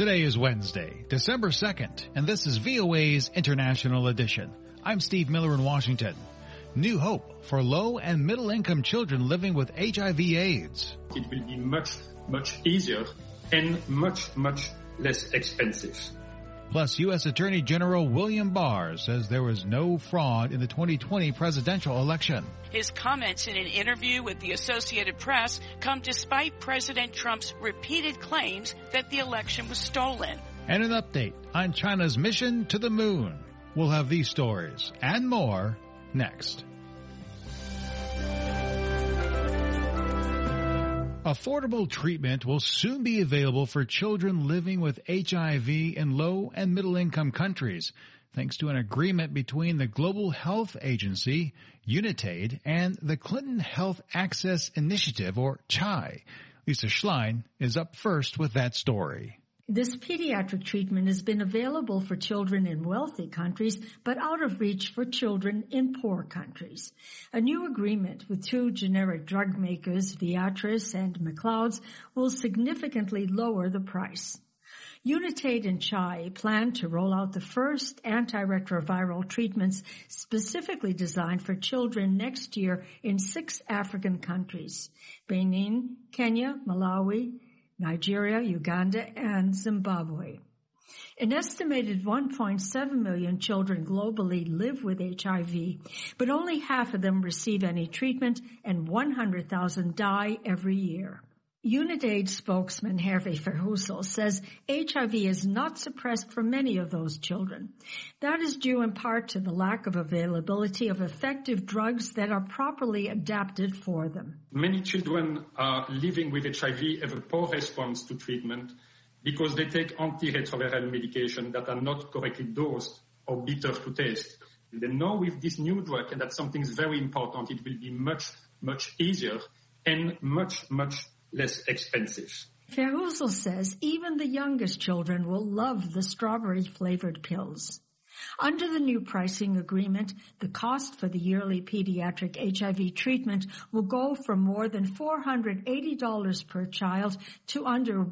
Today is Wednesday, December 2nd, and this is VOA's International Edition. I'm Steve Miller in Washington. New hope for low and middle-income children living with HIV/AIDS. It will be much easier and much less expensive. Plus, U.S. Attorney General William Barr says there was no fraud in the 2020 presidential election. His comments in an interview with the Associated Press come despite President Trump's repeated claims that the election was stolen. And an update on China's mission to the moon. We'll have these stories and more next. Affordable treatment will soon be available for children living with HIV in low and middle-income countries, thanks to an agreement between the Global Health Agency, UNITAID, and the Clinton Health Access Initiative, or CHI. Lisa Schlein is up first with that story. This pediatric treatment has been available for children in wealthy countries, but out of reach for children in poor countries. A new agreement with two generic drug makers, Viatris and McLeod's, will significantly lower the price. UNITAID and CHI plan to roll out the first antiretroviral treatments specifically designed for children next year in 6 African countries: Benin, Kenya, Malawi, Nigeria, Uganda, and Zimbabwe. An estimated 1.7 million children globally live with HIV, but only half of them receive any treatment, and 100,000 die every year. UNITAID spokesman Hervé Verhulst says HIV is not suppressed for many of those children. That is due in part to the lack of availability of effective drugs that are properly adapted for them. Many children are living with HIV have a poor response to treatment because they take antiretroviral medication that are not correctly dosed or bitter to taste. They know with this new drug, and that's something very important, it will be much easier and much less expensive. Verhulst says even the youngest children will love the strawberry-flavored pills. Under the new pricing agreement, the cost for the yearly pediatric HIV treatment will go from more than $480 per child to under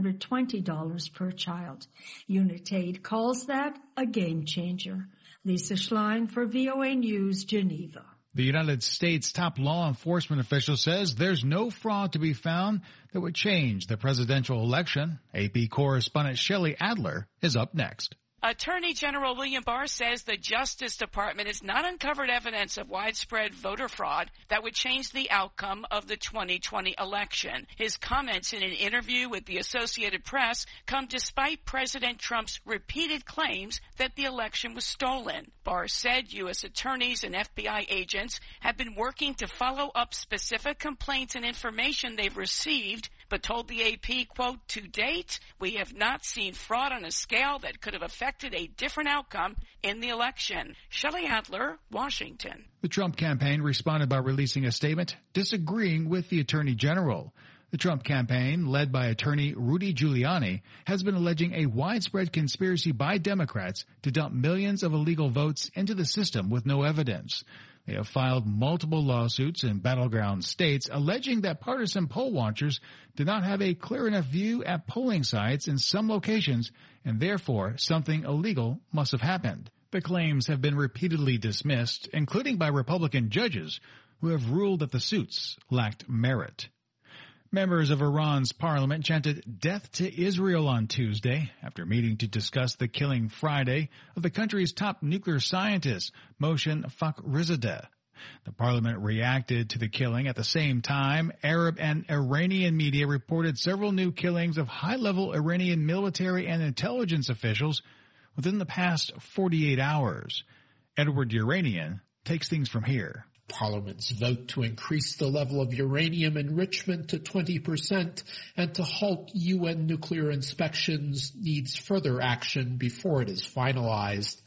$120 per child. UNITAID calls that a game changer. Lisa Schlein for VOA News, Geneva. The United States top law enforcement official says there's no fraud to be found that would change the presidential election. AP correspondent Shelley Adler is up next. Attorney General William Barr says the Justice Department has not uncovered evidence of widespread voter fraud that would change the outcome of the 2020 election. His comments in an interview with the Associated Press come despite President Trump's repeated claims that the election was stolen. Barr said U.S. attorneys and FBI agents have been working to follow up specific complaints and information they've received, but told the AP, quote, "To date, we have not seen fraud on a scale that could have affected a different outcome in the election." Shelley Adler, Washington. The Trump campaign responded by releasing a statement disagreeing with the Attorney General. The Trump campaign, led by attorney Rudy Giuliani, has been alleging a widespread conspiracy by Democrats to dump millions of illegal votes into the system with no evidence. They have filed multiple lawsuits in battleground states alleging that partisan poll watchers did not have a clear enough view at polling sites in some locations, and therefore something illegal must have happened. The claims have been repeatedly dismissed, including by Republican judges who have ruled that the suits lacked merit. Members of Iran's parliament chanted death to Israel on Tuesday after meeting to discuss the killing Friday of the country's top nuclear scientist, Mohsen Fakhrizadeh. The parliament reacted to the killing. At the same time, Arab and Iranian media reported several new killings of high-level Iranian military and intelligence officials within the past 48 hours. Edward Uranian takes things from here. Parliament's vote to increase the level of uranium enrichment to 20% and to halt UN nuclear inspections needs further action before it is finalized.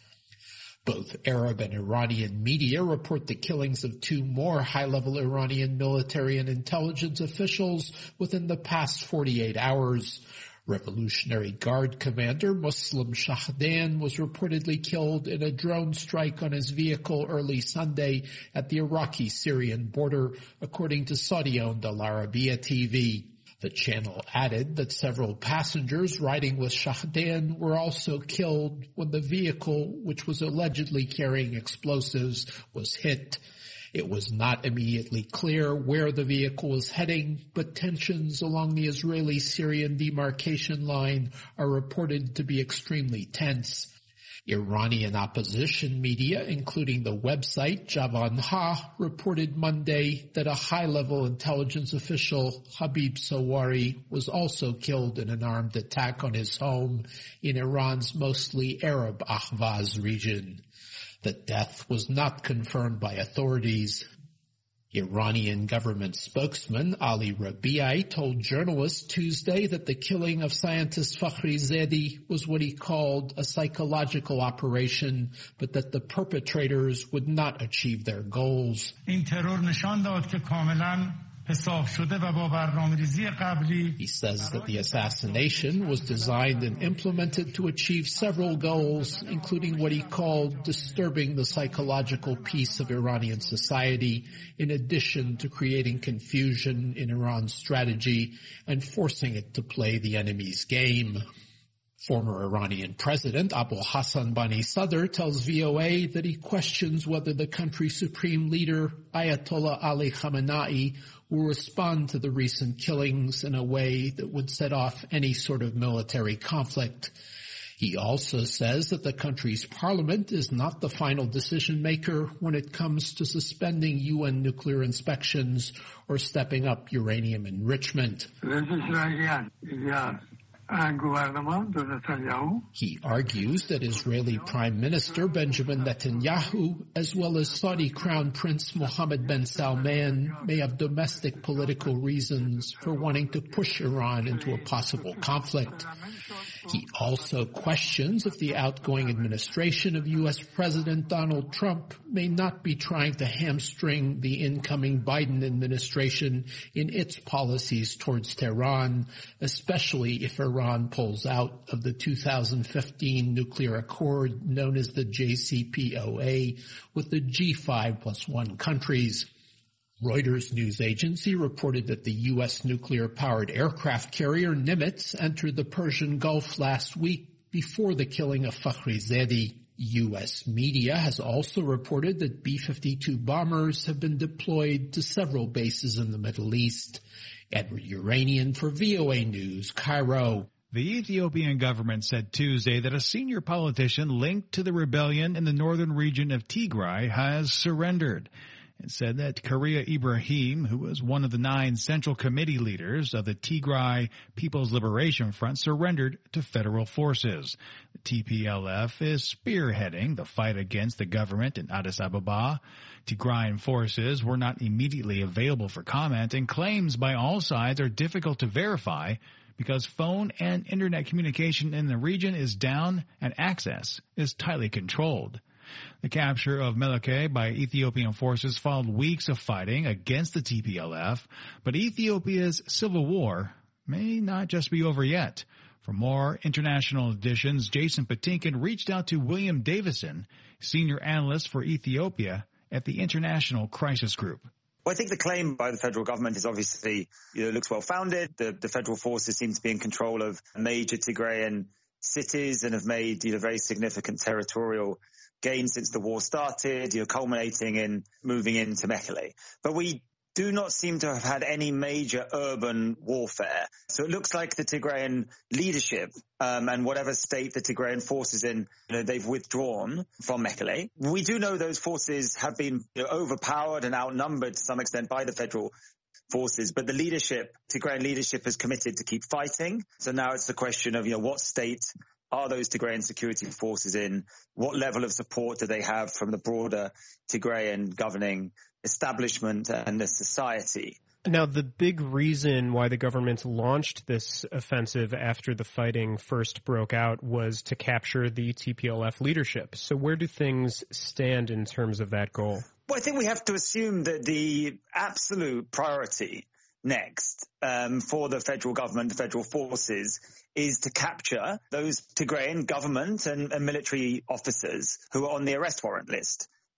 Both Arab and Iranian media report the killings of 2 more high-level Iranian military and intelligence officials within the past 48 hours. Revolutionary Guard commander Muslim Shahdan was reportedly killed in a drone strike on his vehicle early Sunday at the Iraqi-Syrian border, according to Saudi-owned Al Arabiya TV. The channel added that several passengers riding with Shahdan were also killed when the vehicle, which was allegedly carrying explosives, was hit. It was not immediately clear where the vehicle was heading, but tensions along the Israeli-Syrian demarcation line are reported to be extremely tense. Iranian opposition media, including the website Javan Ha, reported Monday that a high-level intelligence official, Habib Sawari, was also killed in an armed attack on his home in Iran's mostly Arab Ahvaz region. The death was not confirmed by authorities. Iranian government spokesman Ali Rabiei told journalists Tuesday that the killing of scientist Fakhrizadeh was what he called a psychological operation, but that the perpetrators would not achieve their goals. He says that the assassination was designed and implemented to achieve several goals, including what he called disturbing the psychological peace of Iranian society, in addition to creating confusion in Iran's strategy and forcing it to play the enemy's game. Former Iranian President Abu Hassan Bani Sadr tells VOA that he questions whether the country's supreme leader, Ayatollah Ali Khamenei, will respond to the recent killings in a way that would set off any sort of military conflict. He also says that the country's parliament is not the final decision maker when it comes to suspending UN nuclear inspections or stepping up uranium enrichment. He argues that Israeli Prime Minister Benjamin Netanyahu, as well as Saudi Crown Prince Mohammed bin Salman, may have domestic political reasons for wanting to push Iran into a possible conflict. He also questions if the outgoing administration of U.S. President Donald Trump may not be trying to hamstring the incoming Biden administration in its policies towards Tehran, especially if Iran pulls out of the 2015 nuclear accord known as the JCPOA with the G5+1 countries. Reuters news agency reported that the U.S. nuclear-powered aircraft carrier Nimitz entered the Persian Gulf last week before the killing of Fakhrizadeh. U.S. media has also reported that B-52 bombers have been deployed to several bases in the Middle East. Edward Uranian for VOA News, Cairo. The Ethiopian government said Tuesday that a senior politician linked to the rebellion in the northern region of Tigray has surrendered. It said that Karia Ibrahim, who was one of the 9 Central Committee leaders of the Tigray People's Liberation Front, surrendered to federal forces. The TPLF is spearheading the fight against the government in Addis Ababa. Tigrayan forces were not immediately available for comment, and claims by all sides are difficult to verify because phone and internet communication in the region is down and access is tightly controlled. The capture of Mekelle by Ethiopian forces followed weeks of fighting against the TPLF, but Ethiopia's civil war may not just be over yet. For more international editions, Jason Patinkin reached out to William Davison, senior analyst for Ethiopia at the International Crisis Group. Well, I think the claim by the federal government is obviously, looks well-founded. The federal forces seem to be in control of major Tigrayan cities and have made, very significant territorial gains since the war started, culminating in moving into Mekelle. But we do not seem to have had any major urban warfare. So it looks like the Tigrayan leadership and whatever state the Tigrayan forces in, they've withdrawn from Mekelle. We do know those forces have been overpowered and outnumbered to some extent by the federal forces, but the Tigrayan leadership has committed to keep fighting. So now it's the question of, what state are those Tigrayan security forces in? What level of support do they have from the broader Tigrayan governing establishment and the society? Now, the big reason why the government launched this offensive after the fighting first broke out was to capture the TPLF leadership. So where do things stand in terms of that goal? Well, I think we have to assume that the absolute priority next for the federal government, the federal forces, is to capture those Tigrayan government and military officers who are on the arrest warrant list.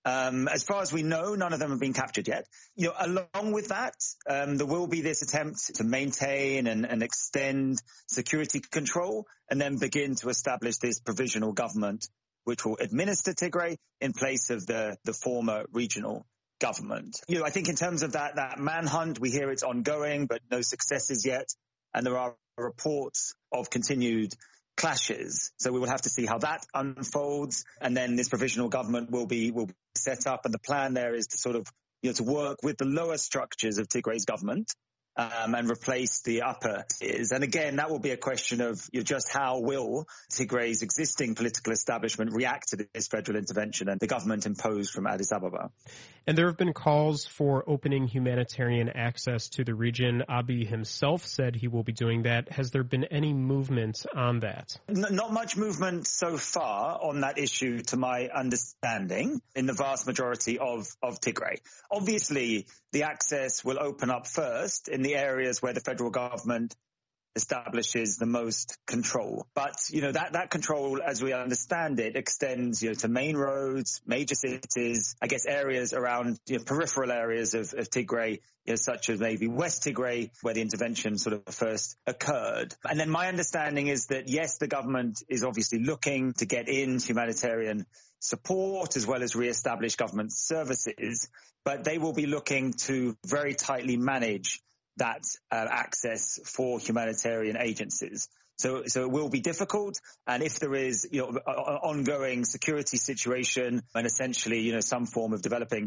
As far as we know, none of them have been captured yet. Along with that, there will be this attempt to maintain and extend security control and then begin to establish this provisional government which will administer Tigray in place of the former regional government. I think in terms of that manhunt, we hear it's ongoing, but no successes yet. And there are reports of continued clashes. So we will have to see how that unfolds. And then this provisional government will be set up. And the plan there is to sort of, to work with the lower structures of Tigray's government and replace the upper tiers. And again, that will be a question of just how will Tigray's existing political establishment react to this federal intervention and the government imposed from Addis Ababa. And there have been calls for opening humanitarian access to the region. Abiy himself said he will be doing that. Has there been any movement on that? Not much movement so far on that issue, to my understanding, in the vast majority of Tigray. Obviously, the access will open up first in the areas where the federal government establishes the most control. But, that control, as we understand it, extends, to main roads, major cities, I guess areas around, peripheral areas of Tigray, such as maybe West Tigray, where the intervention sort of first occurred. And then my understanding is that, yes, the government is obviously looking to get in humanitarian support as well as reestablish government services, but they will be looking to very tightly manage that access for humanitarian agencies. So it will be difficult. And if there is, an ongoing security situation and essentially, some form of developing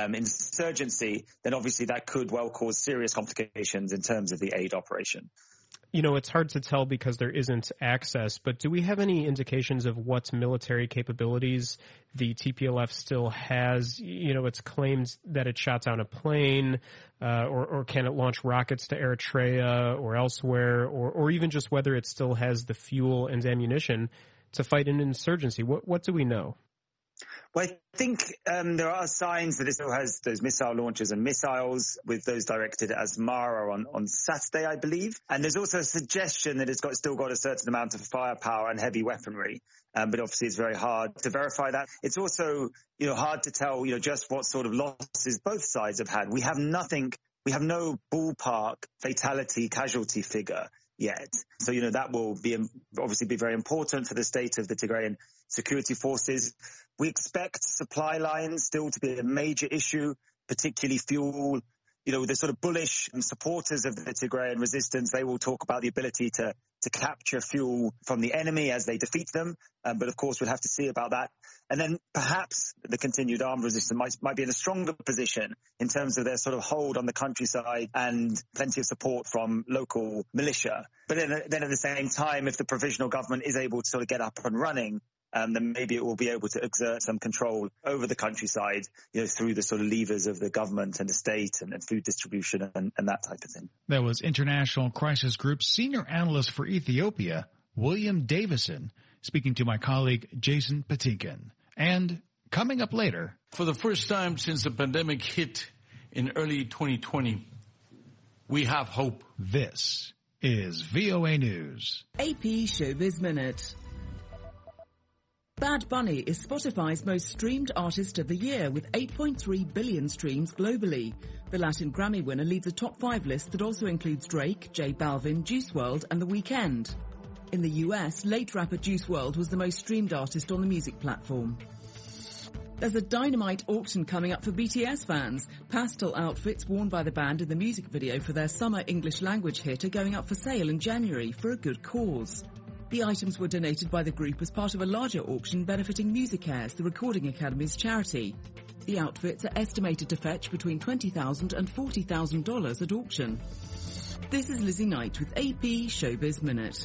insurgency, then obviously that could well cause serious complications in terms of the aid operation. It's hard to tell because there isn't access, but do we have any indications of what military capabilities the TPLF still has? It's claimed that it shot down a plane, or can it launch rockets to Eritrea or elsewhere, or even just whether it still has the fuel and ammunition to fight an insurgency. What do we know? Well, I think there are signs that it still has those missile launchers and missiles, with those directed at Asmara on Saturday, I believe. And there's also a suggestion that it's still got a certain amount of firepower and heavy weaponry. But obviously it's very hard to verify that. It's also, hard to tell, just what sort of losses both sides have had. We have no ballpark fatality casualty figure yet. So, that will obviously be very important for the state of the Tigrayan security forces. We expect supply lines still to be a major issue, particularly fuel. The sort of bullish supporters of the Tigrayan resistance, they will talk about the ability to capture fuel from the enemy as they defeat them. But of course, we'll have to see about that. And then perhaps the continued armed resistance might be in a stronger position in terms of their sort of hold on the countryside and plenty of support from local militia. But then at the same time, if the provisional government is able to sort of get up and running, then maybe it will be able to exert some control over the countryside, through the sort of levers of the government and the state and food distribution and that type of thing. That was International Crisis Group Senior Analyst for Ethiopia, William Davison, speaking to my colleague Jason Patinkin. And coming up later. For the first time since the pandemic hit in early 2020, we have hope. This is VOA News. AP Showbiz Minute. Bad Bunny is Spotify's most streamed artist of the year with 8.3 billion streams globally. The Latin Grammy winner leads a top 5 list that also includes Drake, J Balvin, Juice WRLD and The Weeknd. In the US, late rapper Juice WRLD was the most streamed artist on the music platform. There's a dynamite auction coming up for BTS fans. Pastel outfits worn by the band in the music video for their summer English language hit are going up for sale in January for a good cause. The items were donated by the group as part of a larger auction benefiting MusicCares, the Recording Academy's charity. The outfits are estimated to fetch between $20,000 and $40,000 at auction. This is Lizzie Knight with AP Showbiz Minute.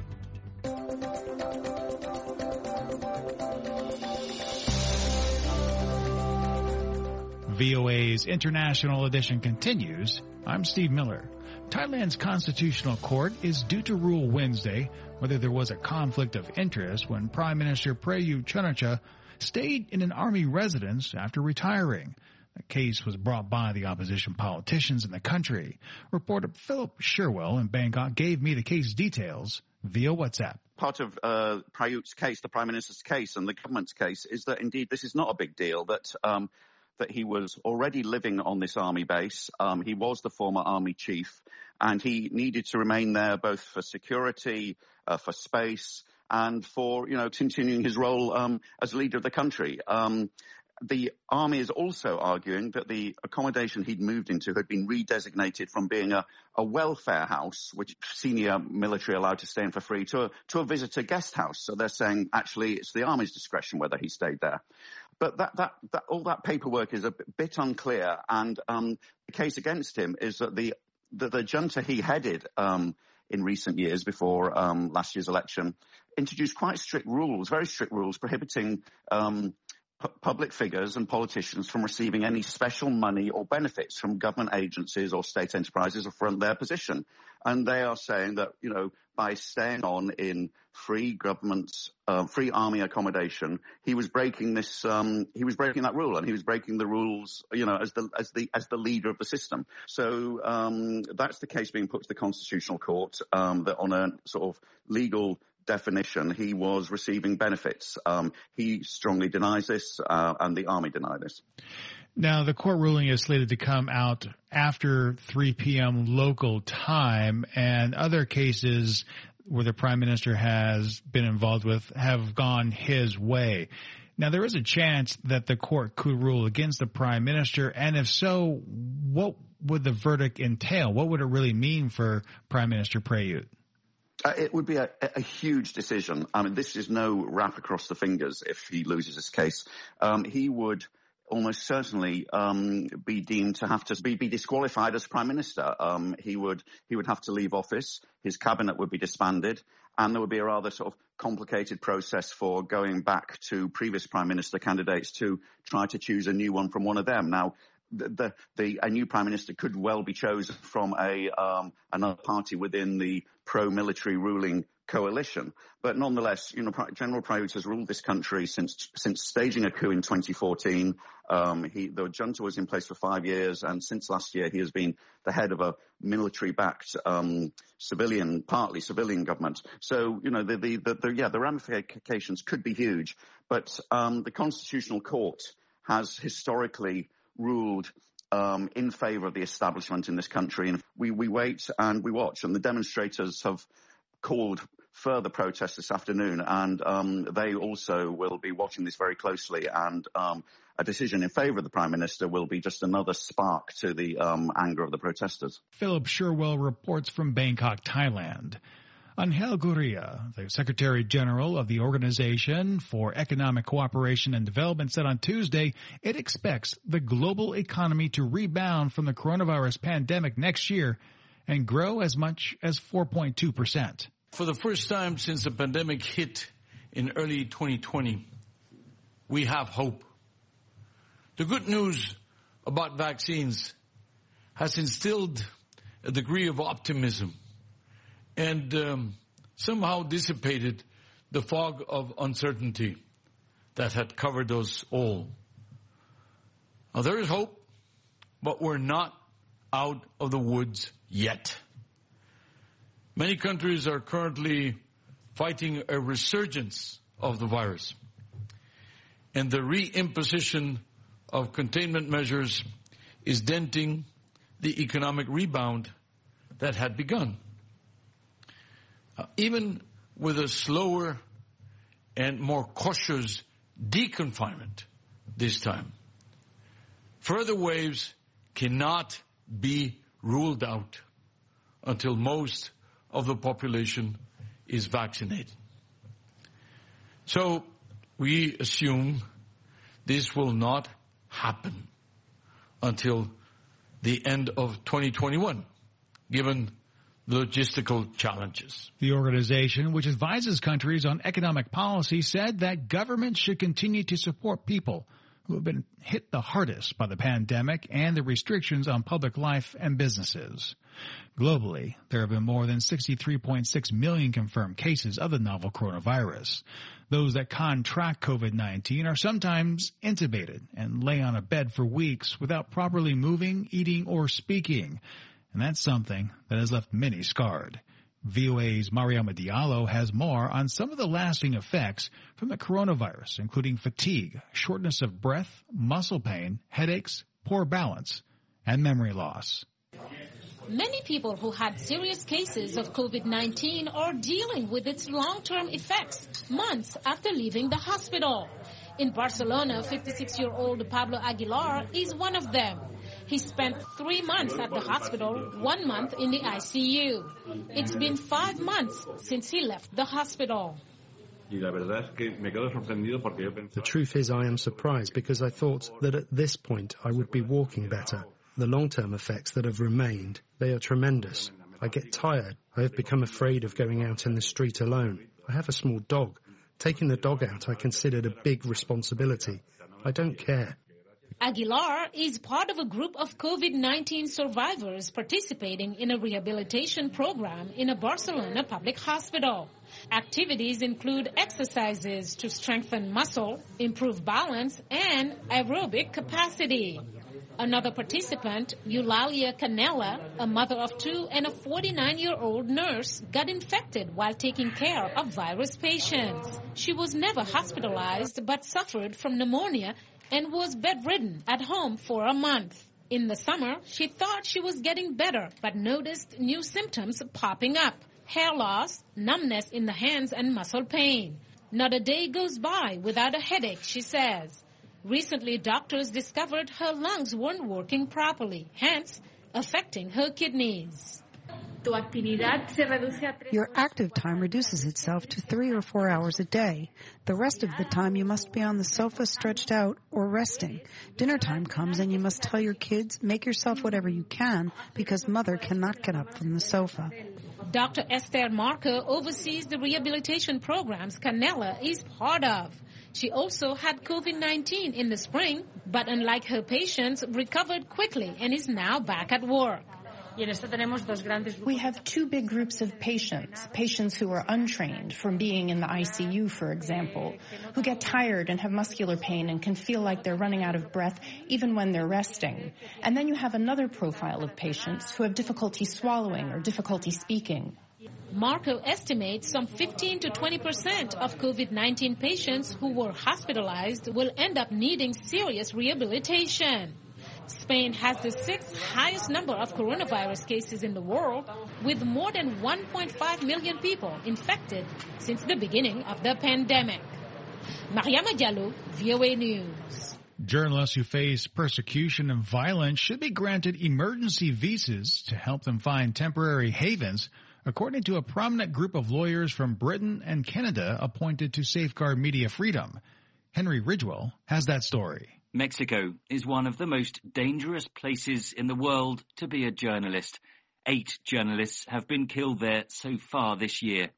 VOA's International Edition continues. I'm Steve Miller. Thailand's constitutional court is due to rule Wednesday whether there was a conflict of interest when Prime Minister Prayut Chan-o-cha stayed in an army residence after retiring. A case was brought by the opposition politicians in the country. Reporter Philip Sherwell in Bangkok gave me the case details via WhatsApp. Part of Prayut's case, the Prime Minister's case and the government's case, is that indeed this is not a big deal, that he was already living on this army base. He was the former army chief, and he needed to remain there both for security, for space, and for, continuing his role as leader of the country. The army is also arguing that the accommodation he'd moved into had been redesignated from being a welfare house, which senior military allowed to stay in for free, to a visitor guest house. So they're saying, actually, it's the army's discretion whether he stayed there. But that all that paperwork is a bit unclear, and the case against him is that the junta he headed in recent years before last year's election introduced quite strict rules, very strict rules, prohibiting public figures and politicians from receiving any special money or benefits from government agencies or state enterprises from their position. And they are saying that, by staying on in free army accommodation, he was breaking that rule, and he was breaking the rules, as the leader of the system. So that's the case being put to the Constitutional Court, that on a sort of legal definition, he was receiving benefits. He strongly denies this, and the army deny this. Now, the court ruling is slated to come out after 3 p.m. local time, and other cases where the Prime Minister has been involved with have gone his way. Now, there is a chance that the court could rule against the Prime Minister, and if so, what would the verdict entail? What would it really mean for Prime Minister Prayut? It would be a huge decision. I mean, this is no wrap across the fingers if he loses this case. He would almost certainly be deemed to have to be disqualified as Prime Minister. He would have to leave office. His cabinet would be disbanded, and there would be a rather sort of complicated process for going back to previous Prime Minister candidates to try to choose a new one from one of them. Now, a new Prime Minister could well be chosen from another party within the pro-military ruling coalition. But nonetheless, General Prayut has ruled this country since staging a coup in 2014. The junta was in place for 5 years, and since last year he has been the head of a military-backed partly civilian government. So, the ramifications could be huge. But the Constitutional Court has historically ruled in favour of the establishment in this country, and we wait and we watch. And the demonstrators have called further protests this afternoon, and they also will be watching this very closely. And a decision in favour of the Prime Minister will be just another spark to the anger of the protesters. Philip Sherwell reports from Bangkok, Thailand. Angel Gurria, the Secretary General of the Organization for Economic Cooperation and Development, said on Tuesday it expects the global economy to rebound from the coronavirus pandemic next year and grow as much as 4.2%. For the first time since the pandemic hit in early 2020, we have hope. The good news about vaccines has instilled a degree of optimism and somehow dissipated the fog of uncertainty that had covered us all. Now, there is hope, but we're not out of the woods yet. Many countries are currently fighting a resurgence of the virus, and the reimposition of containment measures is denting the economic rebound that had begun. Even with a slower and more cautious deconfinement this time, further waves cannot be ruled out until most of the population is vaccinated. So we assume this will not happen until the end of 2021, given logistical challenges. The organization, which advises countries on economic policy, said that governments should continue to support people who have been hit the hardest by the pandemic and the restrictions on public life and businesses. Globally, there have been more than 63.6 million confirmed cases of the novel coronavirus. Those that contract COVID-19 are sometimes intubated and lay on a bed for weeks without properly moving, eating, or speaking. And that's something that has left many scarred. VOA's Mariama Diallo has more on some of the lasting effects from the coronavirus, including fatigue, shortness of breath, muscle pain, headaches, poor balance, and memory loss. Many people who had serious cases of COVID-19 are dealing with its long-term effects months after leaving the hospital. In Barcelona, 56-year-old Pablo Aguilar is one of them. He spent 3 months at the hospital, 1 month in the ICU. It's been 5 months since he left the hospital. The truth is I am surprised because I thought that at this point I would be walking better. The long-term effects that have remained, they are tremendous. I get tired. I have become afraid of going out in the street alone. I have a small dog. Taking the dog out I considered a big responsibility. I don't care. Aguilar is part of a group of COVID-19 survivors participating in a rehabilitation program in a Barcelona public hospital. Activities include exercises to strengthen muscle, improve balance, and aerobic capacity. Another participant, Eulalia Canella, a mother of 2 and a 49-year-old nurse, got infected while taking care of virus patients. She was never hospitalized but suffered from pneumonia and was bedridden at home for a month. In the summer, she thought she was getting better, but noticed new symptoms popping up: hair loss, numbness in the hands, and muscle pain. Not a day goes by without a headache, she says. Recently, doctors discovered her lungs weren't working properly, hence affecting her kidneys. Your active time reduces itself to 3 or 4 hours a day. The rest of the time you must be on the sofa stretched out or resting. Dinner time comes and you must tell your kids, make yourself whatever you can because mother cannot get up from the sofa. Dr. Esther Marco oversees the rehabilitation programs Canella is part of. She also had COVID-19 in the spring, but unlike her patients, recovered quickly and is now back at work. We have 2 big groups of patients who are untrained from being in the ICU, for example, who get tired and have muscular pain and can feel like they're running out of breath even when they're resting. And then you have another profile of patients who have difficulty swallowing or difficulty speaking. Marco estimates some 15 to 20% of COVID-19 patients who were hospitalized will end up needing serious rehabilitation. Spain has the 6th highest number of coronavirus cases in the world, with more than 1.5 million people infected since the beginning of the pandemic. Mariama Diallo, VOA News. Journalists who face persecution and violence should be granted emergency visas to help them find temporary havens, according to a prominent group of lawyers from Britain and Canada appointed to safeguard media freedom. Henry Ridgewell has that story. Mexico is one of the most dangerous places in the world to be a journalist. 8 journalists have been killed there so far this year.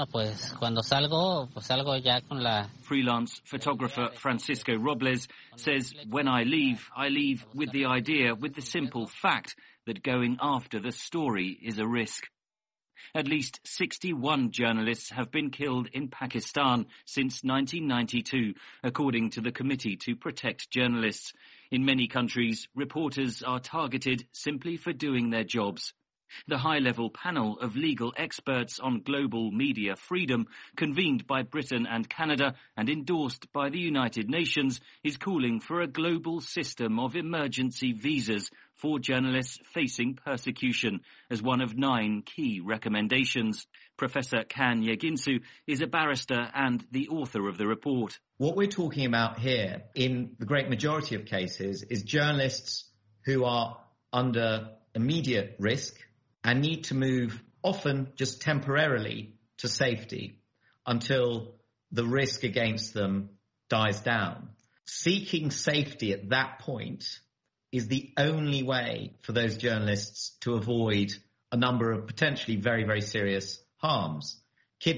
Freelance photographer Francisco Robles says, when I leave with the simple fact that going after the story is a risk. At least 61 journalists have been killed in Pakistan since 1992, according to the Committee to Protect Journalists. In many countries, reporters are targeted simply for doing their jobs. The high-level panel of legal experts on global media freedom, convened by Britain and Canada and endorsed by the United Nations, is calling for a global system of emergency visas for journalists facing persecution as one of 9 key recommendations. Professor Kan Yeginsu is a barrister and the author of the report. What we're talking about here, in the great majority of cases, is journalists who are under immediate risk and need to move, often just temporarily, to safety until the risk against them dies down. Seeking safety at that point is the only way for those journalists to avoid a number of potentially very, very serious harms: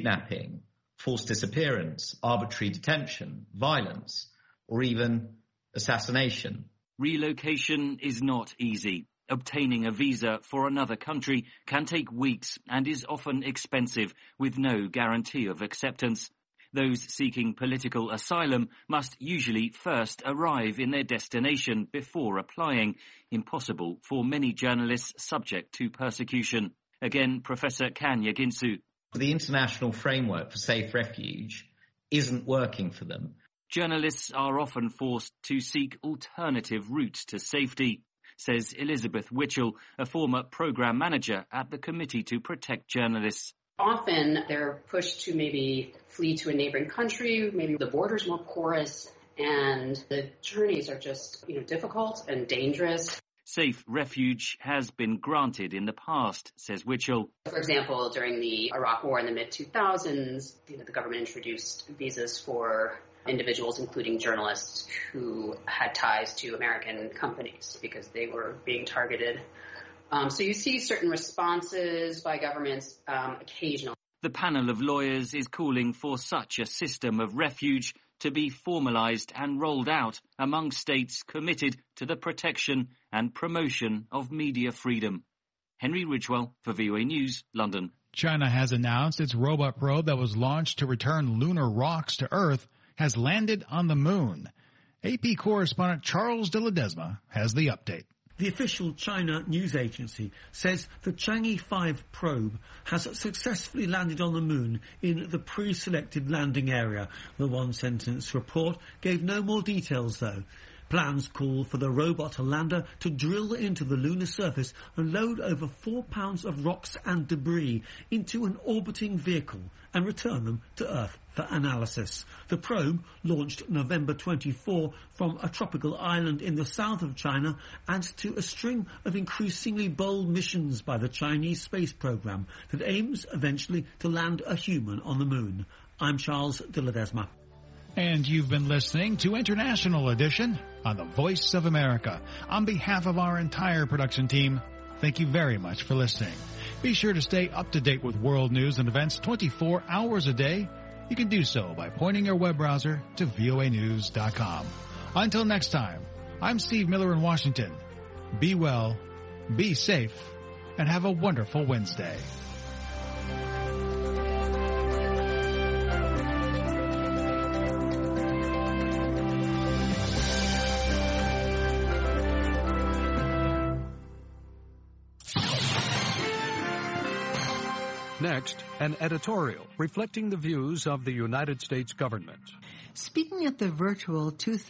kidnapping, forced disappearance, arbitrary detention, violence, or even assassination. Relocation is not easy. Obtaining a visa for another country can take weeks and is often expensive, with no guarantee of acceptance. Those seeking political asylum must usually first arrive in their destination before applying, impossible for many journalists subject to persecution. Again, Professor Kanya Ginsu. The international framework for safe refuge isn't working for them. Journalists are often forced to seek alternative routes to safety, says Elizabeth Witchell, a former programme manager at the Committee to Protect Journalists. Often they're pushed to maybe flee to a neighboring country, maybe the border's more porous, and the journeys are just, difficult and dangerous. Safe refuge has been granted in the past, says Witchell. For example, during the Iraq War in the mid-2000s, the government introduced visas for individuals, including journalists, who had ties to American companies because they were being targeted. So you see certain responses by governments occasionally. The panel of lawyers is calling for such a system of refuge to be formalised and rolled out among states committed to the protection and promotion of media freedom. Henry Ridgwell for VOA News, London. China has announced its robot probe that was launched to return lunar rocks to Earth has landed on the moon. AP correspondent Charles de Ledesma has the update. The official China news agency says the Chang'e 5 probe has successfully landed on the moon in the pre-selected landing area. The one-sentence report gave no more details, though. Plans call for the robot lander to drill into the lunar surface and load over 4 pounds of rocks and debris into an orbiting vehicle and return them to Earth for analysis. The probe, launched November 24 from a tropical island in the south of China, adds to a string of increasingly bold missions by the Chinese space program that aims eventually to land a human on the moon. I'm Charles de Ledesma. And you've been listening to International Edition on the Voice of America. On behalf of our entire production team, thank you very much for listening. Be sure to stay up to date with world news and events 24 hours a day. You can do so by pointing your web browser to voanews.com. Until next time, I'm Steve Miller in Washington. Be well, be safe, and have a wonderful Wednesday. Next, an editorial reflecting the views of the United States government. Speaking at the virtual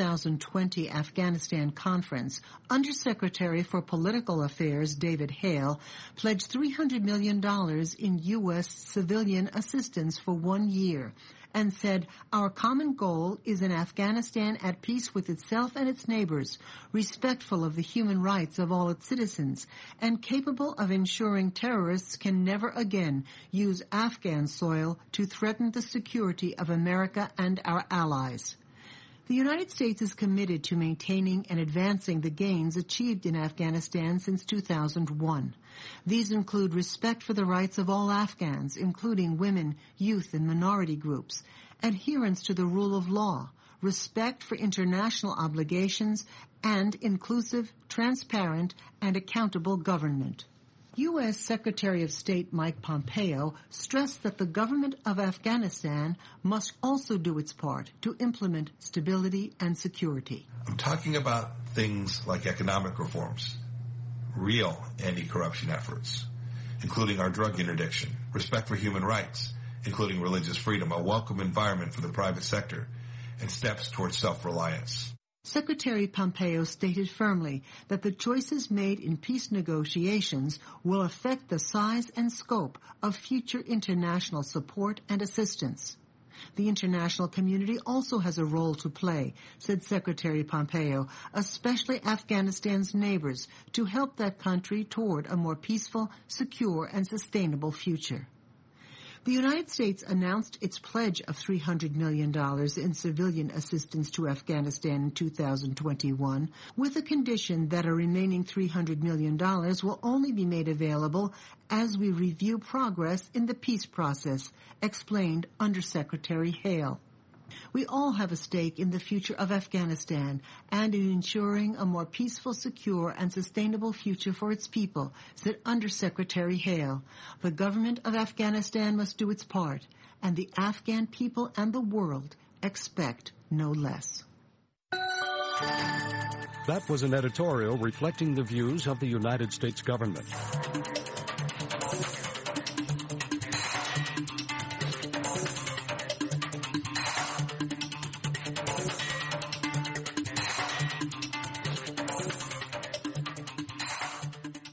2020 Afghanistan conference, Undersecretary for Political Affairs David Hale pledged $300 million in U.S. civilian assistance for 1 year and said, "Our common goal is an Afghanistan at peace with itself and its neighbors, respectful of the human rights of all its citizens, and capable of ensuring terrorists can never again use Afghan soil to threaten the security of America and our allies." The United States is committed to maintaining and advancing the gains achieved in Afghanistan since 2001. These include respect for the rights of all Afghans, including women, youth, and minority groups, adherence to the rule of law, respect for international obligations, and inclusive, transparent, and accountable government. U.S. Secretary of State Mike Pompeo stressed that the government of Afghanistan must also do its part to implement stability and security. I'm talking about things like economic reforms, real anti-corruption efforts, including our drug interdiction, respect for human rights, including religious freedom, a welcome environment for the private sector, and steps towards self-reliance. Secretary Pompeo stated firmly that the choices made in peace negotiations will affect the size and scope of future international support and assistance. The international community also has a role to play, said Secretary Pompeo, especially Afghanistan's neighbors, to help that country toward a more peaceful, secure, and sustainable future. The United States announced its pledge of $300 million in civilian assistance to Afghanistan in 2021, with a condition that a remaining $300 million will only be made available as we review progress in the peace process, explained Undersecretary Hale. We all have a stake in the future of Afghanistan and in ensuring a more peaceful, secure, and sustainable future for its people, said Undersecretary Hale. The government of Afghanistan must do its part, and the Afghan people and the world expect no less. That was an editorial reflecting the views of the United States government.